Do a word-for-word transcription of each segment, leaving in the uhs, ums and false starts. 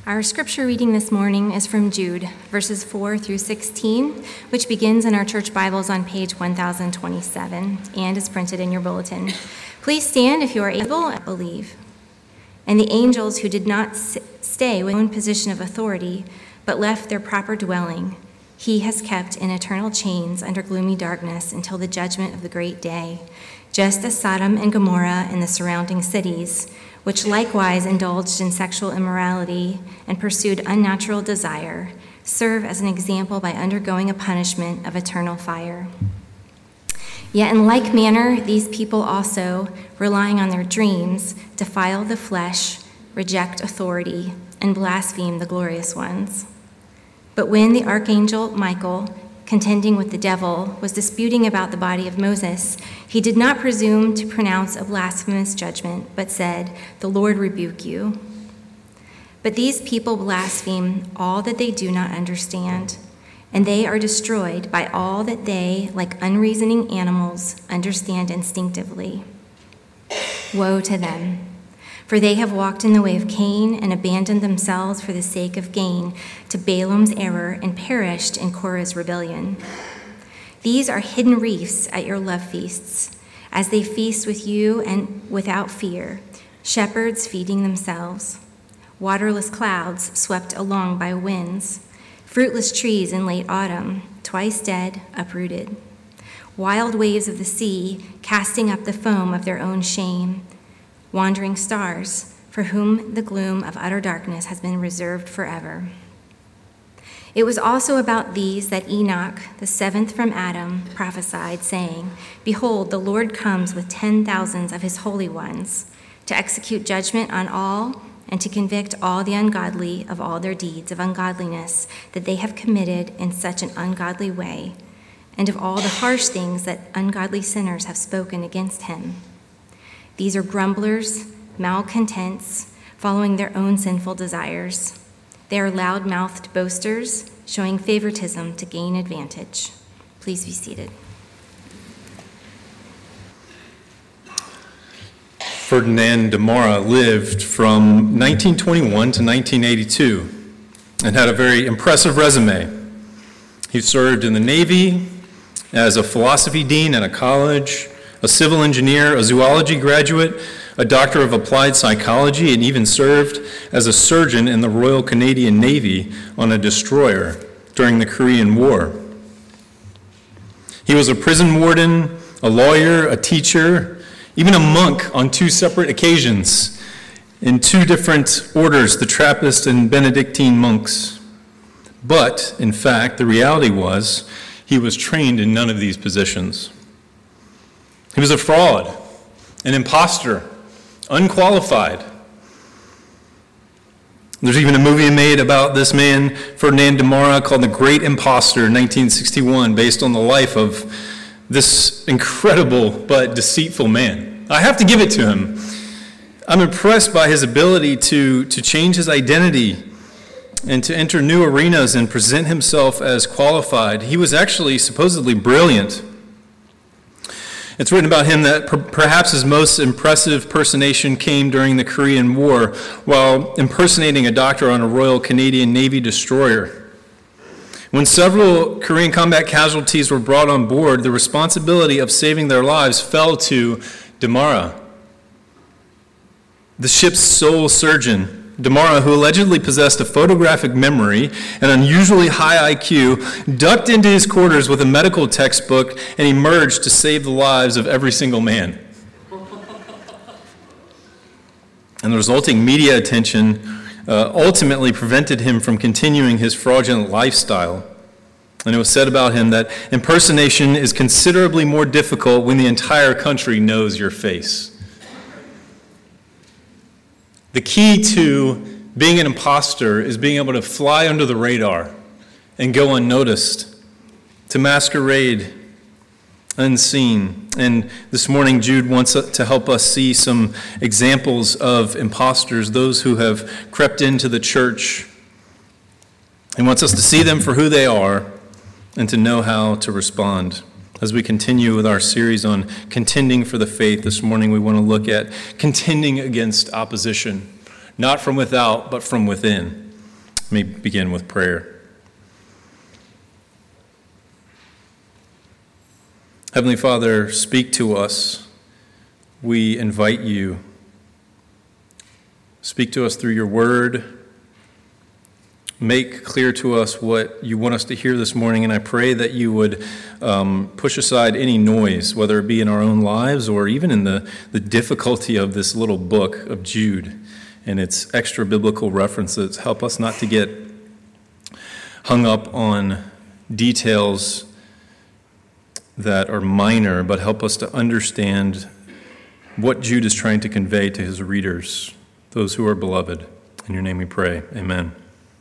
Our scripture reading this morning is from Jude, verses four through sixteen, which begins in our church Bibles on page one thousand twenty-seven and is printed in your bulletin. Please stand if you are able and believe. And the angels who did not stay with their own position of authority, but left their proper dwelling, he has kept in eternal chains under gloomy darkness until the judgment of the great day, just as Sodom and Gomorrah and the surrounding cities, which likewise indulged in sexual immorality and pursued unnatural desire, serve as an example by undergoing a punishment of eternal fire. Yet in like manner, these people also, relying on their dreams, defile the flesh, reject authority, and blaspheme the glorious ones. But when the archangel Michael, contending with the devil, was disputing about the body of Moses, he did not presume to pronounce a blasphemous judgment, but said, "The Lord rebuke you." But these people blaspheme all that they do not understand, and they are destroyed by all that they, like unreasoning animals, understand instinctively. Woe to them! For they have walked in the way of Cain and abandoned themselves for the sake of gain to Balaam's error and perished in Korah's rebellion. These are hidden reefs at your love feasts, as they feast with you and without fear, shepherds feeding themselves, waterless clouds swept along by winds, fruitless trees in late autumn, twice dead, uprooted, wild waves of the sea casting up the foam of their own shame, wandering stars, for whom the gloom of utter darkness has been reserved forever. It was also about these that Enoch, the seventh from Adam, prophesied, saying, "Behold, the Lord comes with ten thousands of his holy ones, to execute judgment on all and to convict all the ungodly of all their deeds of ungodliness that they have committed in such an ungodly way, and of all the harsh things that ungodly sinners have spoken against him. These are grumblers, malcontents, following their own sinful desires. They are loud-mouthed boasters, showing favoritism to gain advantage." Please be seated. Ferdinand de Mora lived from nineteen twenty-one to nineteen eighty-two and had a very impressive resume. He served in the Navy as a philosophy dean at a college, a civil engineer, a zoology graduate, a doctor of applied psychology, and even served as a surgeon in the Royal Canadian Navy on a destroyer during the Korean War. He was a prison warden, a lawyer, a teacher, even a monk on two separate occasions in two different orders, the Trappist and Benedictine monks. But, in fact, the reality was he was trained in none of these positions. He was a fraud, an imposter, unqualified. There's even a movie made about this man, Ferdinand de Mora, called The Great Imposter in nineteen sixty-one, based on the life of this incredible but deceitful man. I have to give it to him. I'm impressed by his ability to, to change his identity and to enter new arenas and present himself as qualified. He was actually supposedly brilliant. It's written about him that per- perhaps his most impressive personation came during the Korean War while impersonating a doctor on a Royal Canadian Navy destroyer. When several Korean combat casualties were brought on board, the responsibility of saving their lives fell to de Mora, the ship's sole surgeon. De Mora, who allegedly possessed a photographic memory and unusually high I Q, ducked into his quarters with a medical textbook and emerged to save the lives of every single man. And the resulting media attention uh, ultimately prevented him from continuing his fraudulent lifestyle. And it was said about him that impersonation is considerably more difficult when the entire country knows your face. The key to being an imposter is being able to fly under the radar and go unnoticed, to masquerade unseen. And this morning, Jude wants to help us see some examples of imposters, those who have crept into the church. He wants us to see them for who they are and to know how to respond. As we continue with our series on contending for the faith, this morning we want to look at contending against opposition, not from without, but from within. Let me begin with prayer. Heavenly Father, speak to us. We invite you. Speak to us through your word. Make clear to us what you want us to hear this morning, and I pray that you would um, push aside any noise, whether it be in our own lives or even in the, the difficulty of this little book of Jude and its extra biblical references. Help us not to get hung up on details that are minor, but help us to understand what Jude is trying to convey to his readers, those who are beloved. In your name we pray. Amen.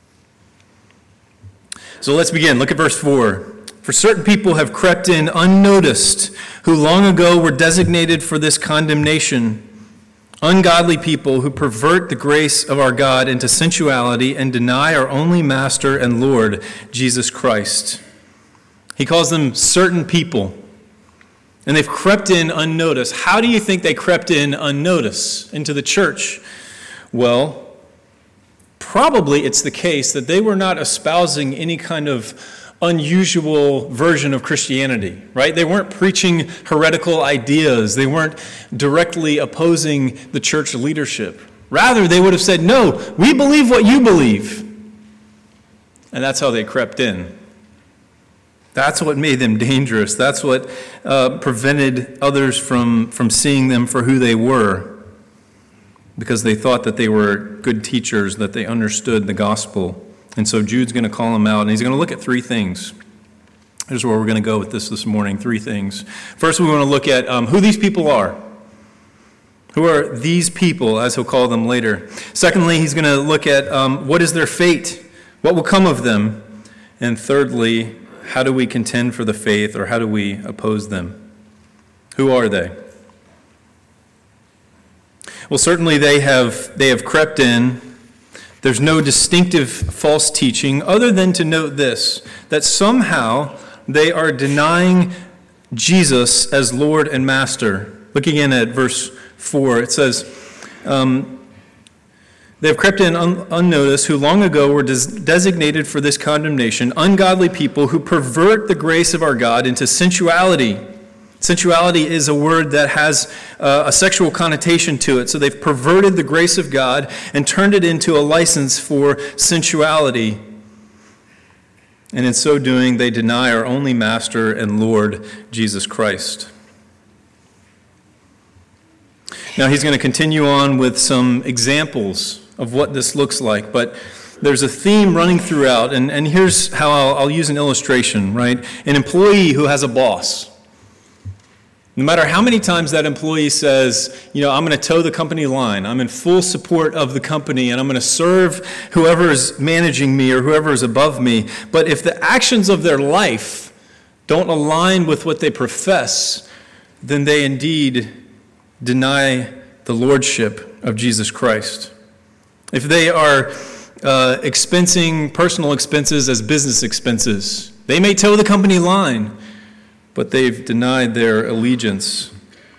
So let's begin. Look at verse four. For certain people have crept in unnoticed, who long ago were designated for this condemnation. Ungodly people who pervert the grace of our God into sensuality and deny our only Master and Lord, Jesus Christ. He calls them certain people, and they've crept in unnoticed. How do you think they crept in unnoticed into the church? Well, probably it's the case that they were not espousing any kind of unusual version of Christianity, right? They weren't preaching heretical ideas. They weren't directly opposing the church leadership. Rather, they would have said, no, we believe what you believe. And that's how they crept in. That's what made them dangerous. That's what uh, prevented others from, from seeing them for who they were, because they thought that they were good teachers, that they understood the gospel. And so Jude's going to call them out, and he's going to look at three things. Here's where we're going to go with this this morning, three things. First, we want to look at um, who these people are. Who are these people, as he'll call them later? Secondly, he's going to look at um, what is their fate? What will come of them? And thirdly, how do we contend for the faith, or how do we oppose them? Who are they? Well, certainly they have they have crept in. There's no distinctive false teaching other than to note this, that somehow they are denying Jesus as Lord and Master. Look again at verse four. It says, um, they have crept in un- unnoticed, who long ago were des- designated for this condemnation, ungodly people who pervert the grace of our God into sensuality. Sensuality is a word that has uh, a sexual connotation to it. So they've perverted the grace of God and turned it into a license for sensuality. And in so doing, they deny our only Master and Lord, Jesus Christ. Now he's going to continue on with some examples of what this looks like, but there's a theme running throughout, and, and here's how I'll, I'll use an illustration, right? An employee who has a boss. No matter how many times that employee says, you know, I'm going to toe the company line, I'm in full support of the company, and I'm going to serve whoever is managing me or whoever is above me, but if the actions of their life don't align with what they profess, then they indeed deny the lordship of Jesus Christ. If they are uh, expensing personal expenses as business expenses, they may toe the company line, but they've denied their allegiance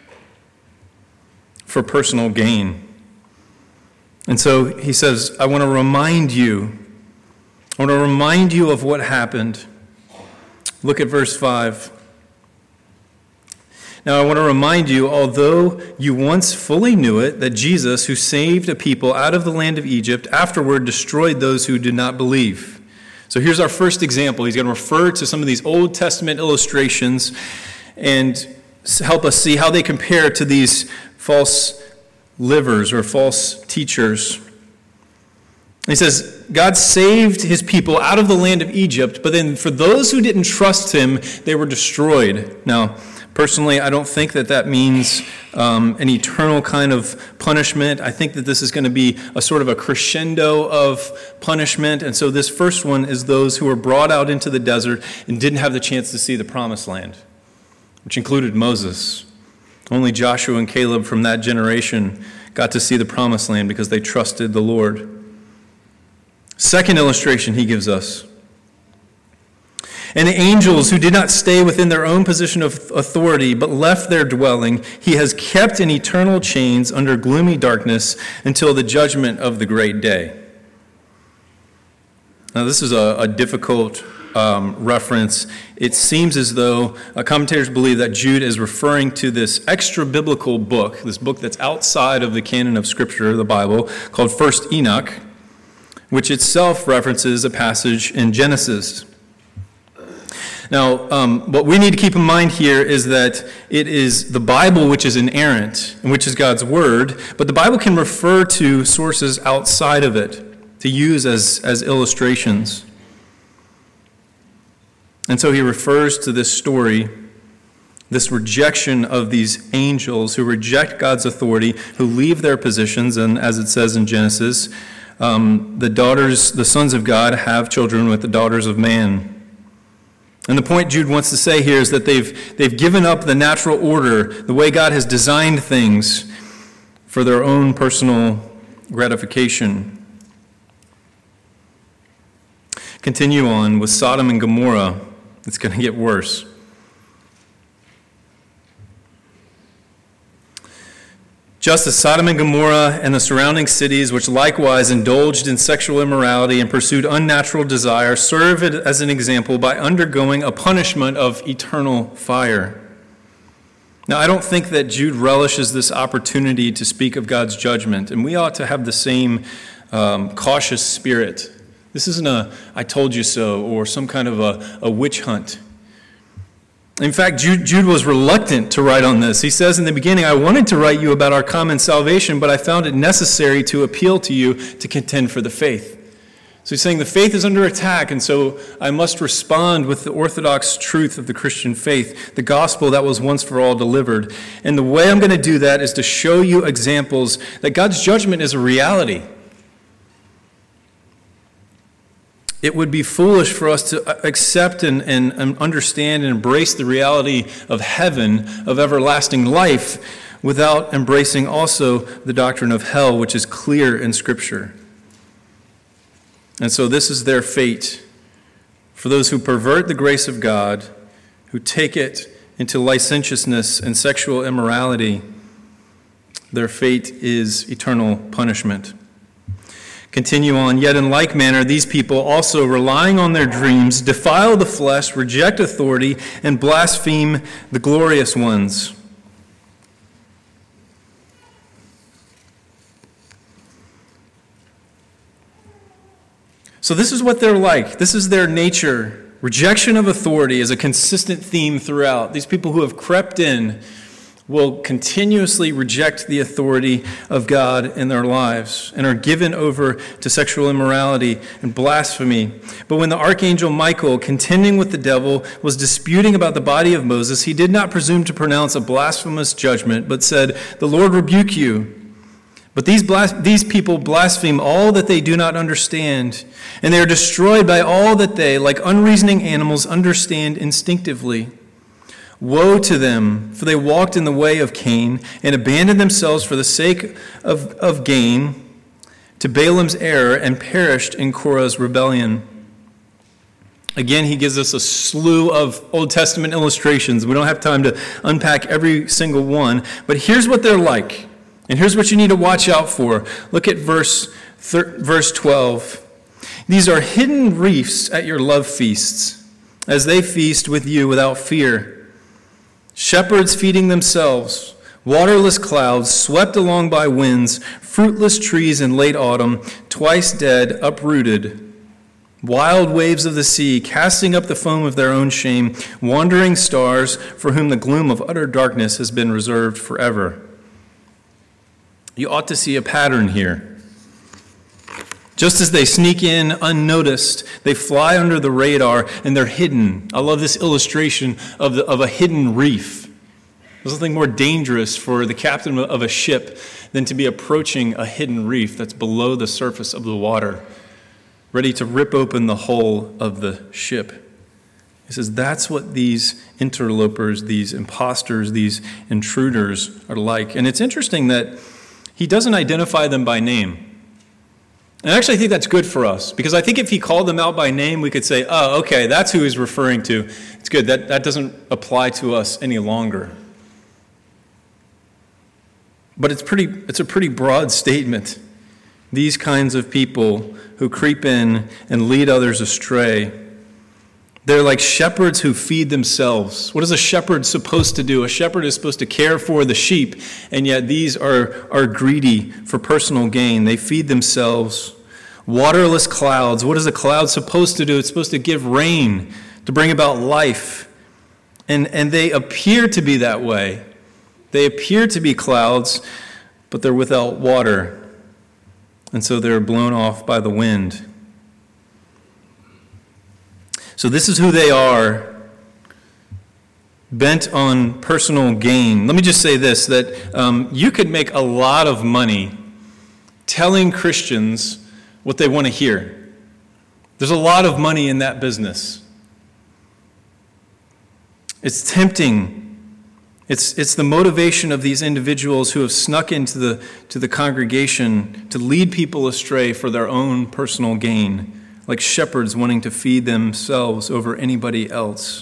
for personal gain. And so he says, I want to remind you, I want to remind you of what happened. Look at verse five. Now I want to remind you, although you once fully knew it, that Jesus, who saved a people out of the land of Egypt, afterward destroyed those who did not believe. So here's our first example. He's going to refer to some of these Old Testament illustrations and help us see how they compare to these false livers or false teachers. He says, God saved his people out of the land of Egypt, but then for those who didn't trust him, they were destroyed. Now, personally, I don't think that that means um, an eternal kind of punishment. I think that this is going to be a sort of a crescendo of punishment. And so this first one is those who were brought out into the desert and didn't have the chance to see the promised land, which included Moses. Only Joshua and Caleb from that generation got to see the promised land because they trusted the Lord. Second illustration he gives us. And the angels who did not stay within their own position of authority, but left their dwelling, he has kept in eternal chains under gloomy darkness until the judgment of the great day. Now, this is a, a difficult um, reference. It seems as though uh, commentators believe that Jude is referring to this extra-biblical book, this book that's outside of the canon of Scripture, the Bible, called First Enoch, which itself references a passage in Genesis. Now, um, what we need to keep in mind here is that it is the Bible which is inerrant, and which is God's Word, but the Bible can refer to sources outside of it to use as, as illustrations. And so he refers to this story, this rejection of these angels who reject God's authority, who leave their positions, and as it says in Genesis, um, the daughters, the sons of God have children with the daughters of man. And the point Jude wants to say here is that they've, they've given up the natural order, the way God has designed things for their own personal gratification. Continue on with Sodom and Gomorrah. It's going to get worse. Just as Sodom and Gomorrah and the surrounding cities, which likewise indulged in sexual immorality and pursued unnatural desire, serve it as an example by undergoing a punishment of eternal fire. Now, I don't think that Jude relishes this opportunity to speak of God's judgment, and we ought to have the same um, cautious spirit. This isn't a "I told you so" or some kind of a, a witch hunt. In fact, Jude, Jude was reluctant to write on this. He says in the beginning, "I wanted to write you about our common salvation, but I found it necessary to appeal to you to contend for the faith." So he's saying the faith is under attack, and so I must respond with the orthodox truth of the Christian faith, the gospel that was once for all delivered. And the way I'm going to do that is to show you examples that God's judgment is a reality. It would be foolish for us to accept and, and, and understand and embrace the reality of heaven, of everlasting life, without embracing also the doctrine of hell, which is clear in Scripture. And so this is their fate. For those who pervert the grace of God, who take it into licentiousness and sexual immorality, their fate is eternal punishment. Continue on, yet in like manner, these people also, relying on their dreams, defile the flesh, reject authority, and blaspheme the glorious ones. So this is what they're like. This is their nature. Rejection of authority is a consistent theme throughout. These people who have crept in will continuously reject the authority of God in their lives and are given over to sexual immorality and blasphemy. But when the archangel Michael, contending with the devil, was disputing about the body of Moses, he did not presume to pronounce a blasphemous judgment, but said, "The Lord rebuke you." But these blas- these people blaspheme all that they do not understand, and they are destroyed by all that they, like unreasoning animals, understand instinctively. Woe to them, for they walked in the way of Cain and abandoned themselves for the sake of, of gain to Balaam's error and perished in Korah's rebellion. Again, he gives us a slew of Old Testament illustrations. We don't have time to unpack every single one, but here's what they're like, and here's what you need to watch out for. Look at verse, thir- verse twelve. These are hidden reefs at your love feasts, as they feast with you without fear. Shepherds feeding themselves, waterless clouds swept along by winds, fruitless trees in late autumn, twice dead, uprooted. Wild waves of the sea, casting up the foam of their own shame, wandering stars for whom the gloom of utter darkness has been reserved forever. You ought to see a pattern here. Just as they sneak in unnoticed, they fly under the radar and they're hidden. I love this illustration of, the, of a hidden reef. There's nothing more dangerous for the captain of a ship than to be approaching a hidden reef that's below the surface of the water, ready to rip open the hull of the ship. He says that's what these interlopers, these imposters, these intruders are like. And it's interesting that he doesn't identify them by name. And I actually think that's good for us, because I think if he called them out by name, we could say, oh, okay, that's who he's referring to. It's good. That, that doesn't apply to us any longer. But it's pretty. It's a pretty broad statement. These kinds of people who creep in and lead others astray, they're like shepherds who feed themselves. What is a shepherd supposed to do? A shepherd is supposed to care for the sheep, and yet these are, are greedy for personal gain. They feed themselves. Waterless clouds. What is a cloud supposed to do? It's supposed to give rain, to bring about life. And, and they appear to be that way. They appear to be clouds, but they're without water. And so they're blown off by the wind. So this is who they are, bent on personal gain. Let me just say this, that um, you could make a lot of money telling Christians what they want to hear. There's a lot of money in that business. It's tempting. It's, it's the motivation of these individuals who have snuck into the, to the congregation to lead people astray for their own personal gain, like shepherds wanting to feed themselves over anybody else.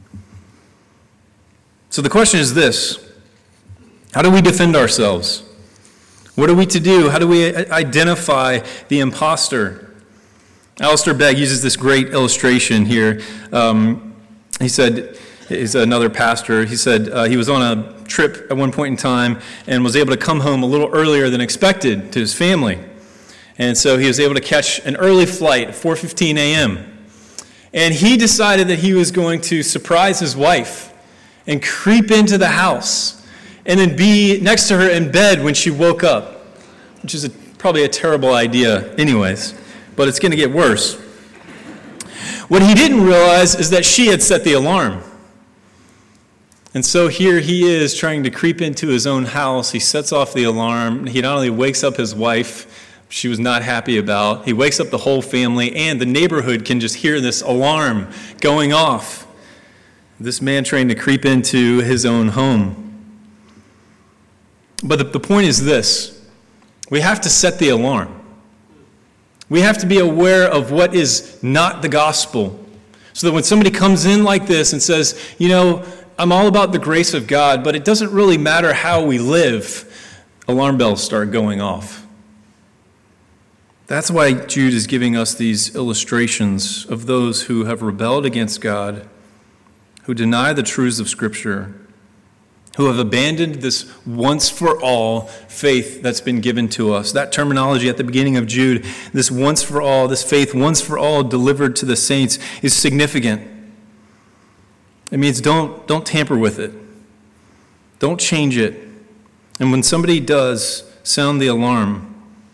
So the question is this: how do we defend ourselves? What are we to do? How do we identify the imposter? Alistair Begg uses this great illustration here. Um, he said, he's another pastor, he said uh, he was on a trip at one point in time and was able to come home a little earlier than expected to his family. And so he was able to catch an early flight at four fifteen a.m. And he decided that he was going to surprise his wife and creep into the house and then be next to her in bed when she woke up, which is a, probably a terrible idea anyways, but it's going to get worse. What he didn't realize is that she had set the alarm. And so here he is trying to creep into his own house. He sets off the alarm. He not only wakes up his wife, she was not happy about, he wakes up the whole family, and the neighborhood can just hear this alarm going off. This man trying to creep into his own home. But the, the point is this: we have to set the alarm. We have to be aware of what is not the gospel, so that when somebody comes in like this and says, you know, I'm all about the grace of God, but it doesn't really matter how we live, alarm bells start going off. That's why Jude is giving us these illustrations of those who have rebelled against God, who deny the truths of Scripture, who have abandoned this once-for-all faith that's been given to us. That terminology at the beginning of Jude, this once-for-all, this faith once-for-all delivered to the saints, is significant. It means don't, don't tamper with it. Don't change it. And when somebody does, sound the alarm.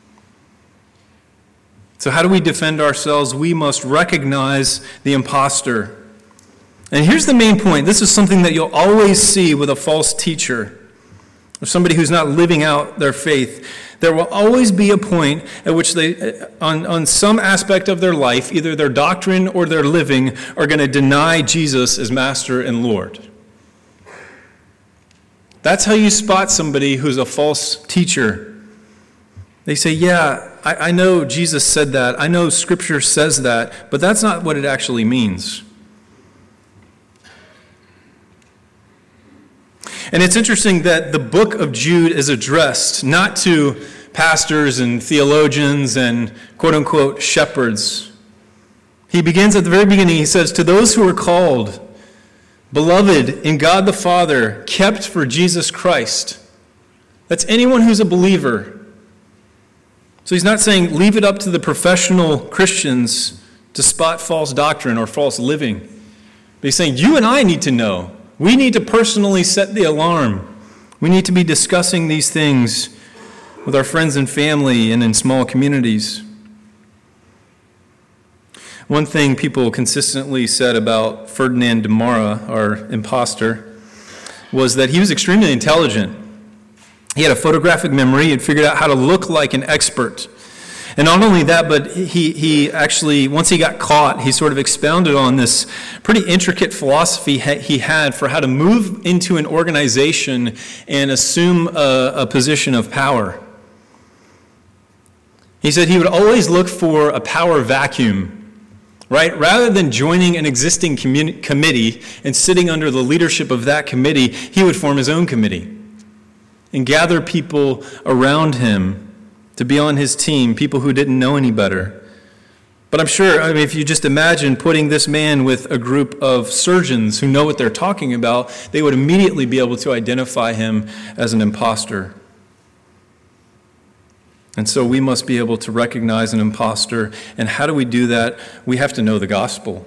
So how do we defend ourselves? We must recognize the imposter. And here's the main point. This is something that you'll always see with a false teacher, or somebody who's not living out their faith. There will always be a point at which they, on, on some aspect of their life, either their doctrine or their living, are going to deny Jesus as Master and Lord. That's how you spot somebody who's a false teacher. They say, yeah, I, I know Jesus said that. I know Scripture says that, but that's not what it actually means. And it's interesting that the book of Jude is addressed not to pastors and theologians and quote-unquote shepherds. He begins at the very beginning. He says, to those who are called, beloved in God the Father, kept for Jesus Christ. That's anyone who's a believer. So he's not saying leave it up to the professional Christians to spot false doctrine or false living. But he's saying you and I need to know. We need to personally set the alarm. We need to be discussing these things with our friends and family and in small communities. One thing people consistently said about Ferdinand de Mara, our imposter, was that he was extremely intelligent. He had a photographic memory. He had figured out how to look like an expert. And not only that, but he, he actually, once he got caught, he sort of expounded on this pretty intricate philosophy he had for how to move into an organization and assume a, a position of power. He said he would always look for a power vacuum, right? Rather than joining an existing communi- committee and sitting under the leadership of that committee, he would form his own committee and gather people around him to be on his team, people who didn't know any better. But I'm sure, I mean, if you just imagine putting this man with a group of surgeons who know what they're talking about, they would immediately be able to identify him as an imposter. And so we must be able to recognize an imposter. And how do we do that? We have to know the gospel.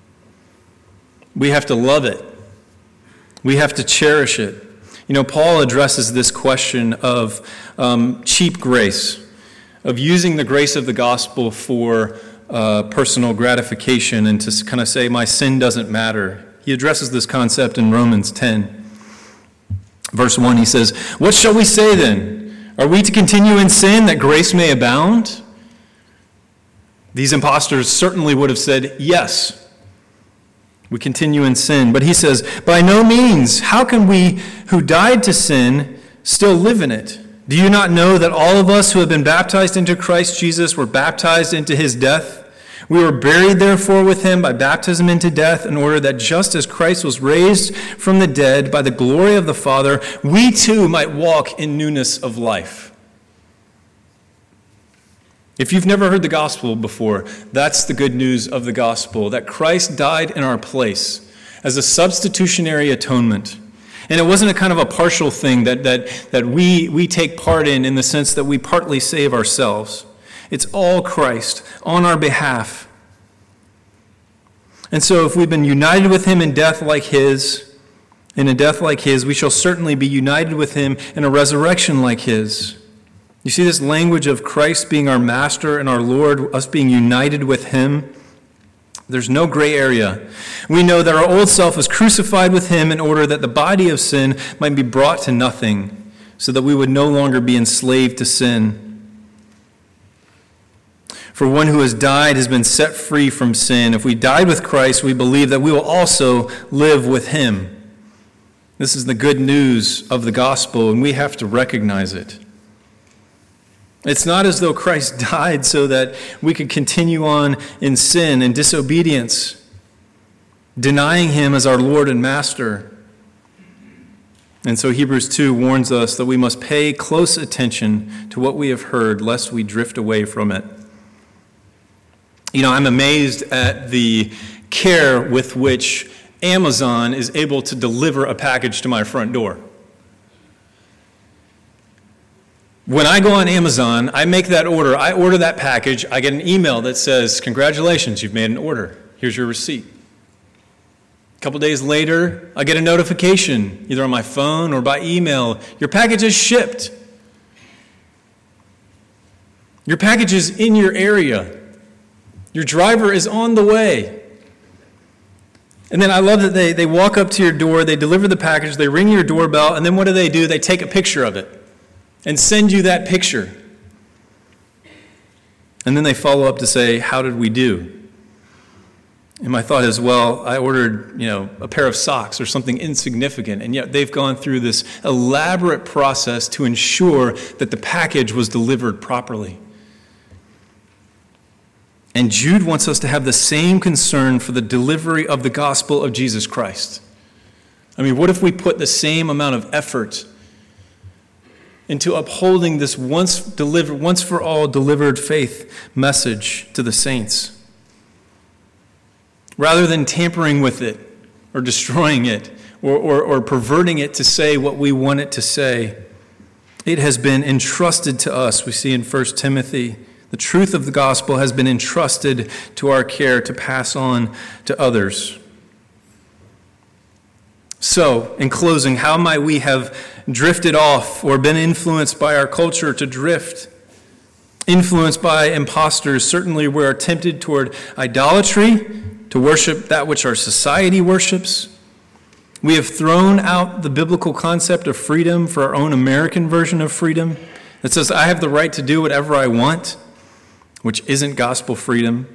We have to love it. We have to cherish it. You know, Paul addresses this question of um, cheap grace, of using the grace of the gospel for uh, personal gratification and to kind of say, my sin doesn't matter. He addresses this concept in Romans ten. Verse one, he says, "What shall we say then? Are we to continue in sin that grace may abound?" These impostors certainly would have said, yes. We continue in sin. But he says, by no means. How can we who died to sin still live in it? Do you not know that all of us who have been baptized into Christ Jesus were baptized into his death? We were buried, therefore, with him by baptism into death, in order that just as Christ was raised from the dead by the glory of the Father, we too might walk in newness of life. If you've never heard the gospel before, that's the good news of the gospel, that Christ died in our place as a substitutionary atonement. And it wasn't a kind of a partial thing that, that, that we, we take part in in the sense that we partly save ourselves. It's all Christ on our behalf. And so if we've been united with him in death like his, in a death like his, we shall certainly be united with him in a resurrection like his. You see this language of Christ being our master and our Lord, us being united with him? There's no gray area. We know that our old self was crucified with him in order that the body of sin might be brought to nothing, so that we would no longer be enslaved to sin. For one who has died has been set free from sin. If we died with Christ, we believe that we will also live with him. This is the good news of the gospel, and we have to recognize it. It's not as though Christ died so that we could continue on in sin and disobedience, denying him as our Lord and Master. And so Hebrews two warns us that we must pay close attention to what we have heard, lest we drift away from it. You know, I'm amazed at the care with which Amazon is able to deliver a package to my front door. When I go on Amazon, I make that order, I order that package, I get an email that says, congratulations, you've made an order. Here's your receipt. A couple days later, I get a notification, either on my phone or by email, your package is shipped. Your package is in your area. Your driver is on the way. And then I love that they, they walk up to your door, they deliver the package, they ring your doorbell, and then what do they do? They take a picture of it and send you that picture. And then they follow up to say, how did we do? And my thought is, well, I ordered, you know, a pair of socks or something insignificant, and yet they've gone through this elaborate process to ensure that the package was delivered properly. And Jude wants us to have the same concern for the delivery of the gospel of Jesus Christ. I mean, what if we put the same amount of effort into upholding this once delivered, once for all delivered faith message to the saints, rather than tampering with it or destroying it or, or, or perverting it to say what we want it to say? It has been entrusted to us. We see in First Timothy, the truth of the gospel has been entrusted to our care to pass on to others. So, in closing, how might we have drifted off or been influenced by our culture to drift? Influenced by impostors, certainly we are tempted toward idolatry, to worship that which our society worships. We have thrown out the biblical concept of freedom for our own American version of freedom that says I have the right to do whatever I want, which isn't gospel freedom.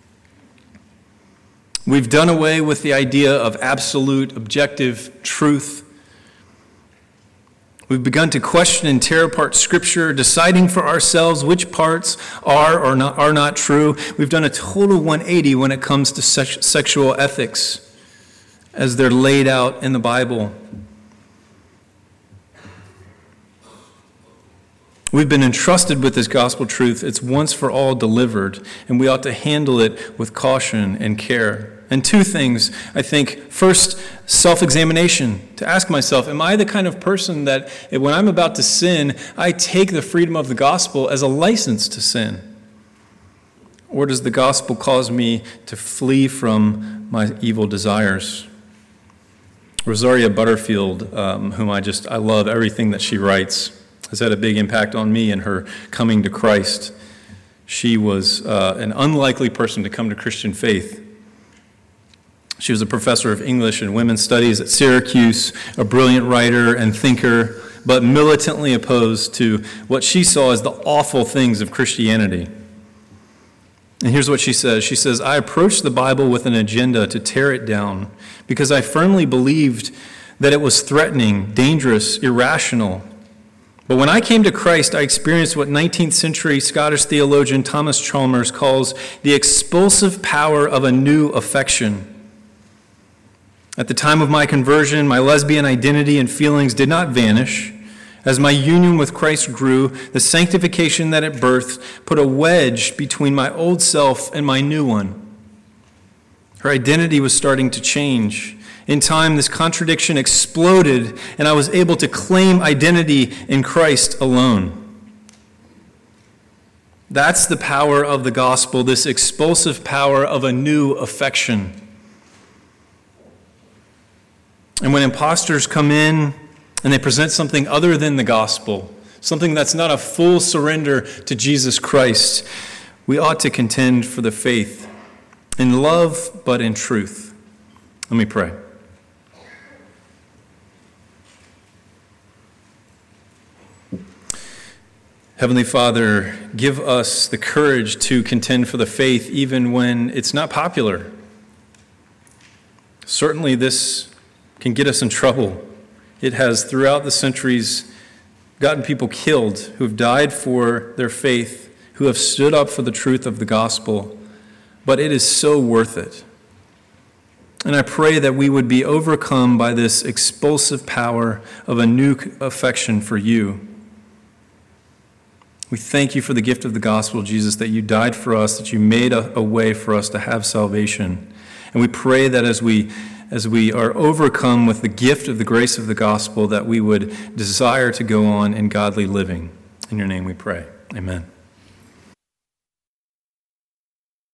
We've done away with the idea of absolute, objective truth. We've begun to question and tear apart Scripture, deciding for ourselves which parts are or not, are not true. We've done a total one eighty when it comes to sex, sexual ethics as they're laid out in the Bible. We've been entrusted with this gospel truth. It's once for all delivered, and we ought to handle it with caution and care. And two things, I think. First, self-examination, to ask myself, am I the kind of person that when I'm about to sin, I take the freedom of the gospel as a license to sin? Or does the gospel cause me to flee from my evil desires? Rosaria Butterfield, um, whom I just, I love everything that she writes, has had a big impact on me in her coming to Christ. She was uh, an unlikely person to come to Christian faith. She was a professor of English and women's studies at Syracuse, a brilliant writer and thinker, but militantly opposed to what she saw as the awful things of Christianity. And here's what she says. She says, I approached the Bible with an agenda to tear it down because I firmly believed that it was threatening, dangerous, irrational. But when I came to Christ, I experienced what nineteenth century Scottish theologian Thomas Chalmers calls the expulsive power of a new affection. At the time of my conversion, my lesbian identity and feelings did not vanish. As my union with Christ grew, the sanctification that it birthed put a wedge between my old self and my new one. Her identity was starting to change. In time, this contradiction exploded, and I was able to claim identity in Christ alone. That's the power of the gospel, this expulsive power of a new affection. And when imposters come in and they present something other than the gospel, something that's not a full surrender to Jesus Christ, we ought to contend for the faith in love but in truth. Let me pray. Heavenly Father, give us the courage to contend for the faith even when it's not popular. Certainly this can get us in trouble. It has, throughout the centuries, gotten people killed who have died for their faith, who have stood up for the truth of the gospel. But it is so worth it. And I pray that we would be overcome by this expulsive power of a new affection for you. We thank you for the gift of the gospel, Jesus, that you died for us, that you made a, a way for us to have salvation. And we pray that as we as we are overcome with the gift of the grace of the gospel, that we would desire to go on in godly living. In your name we pray. Amen.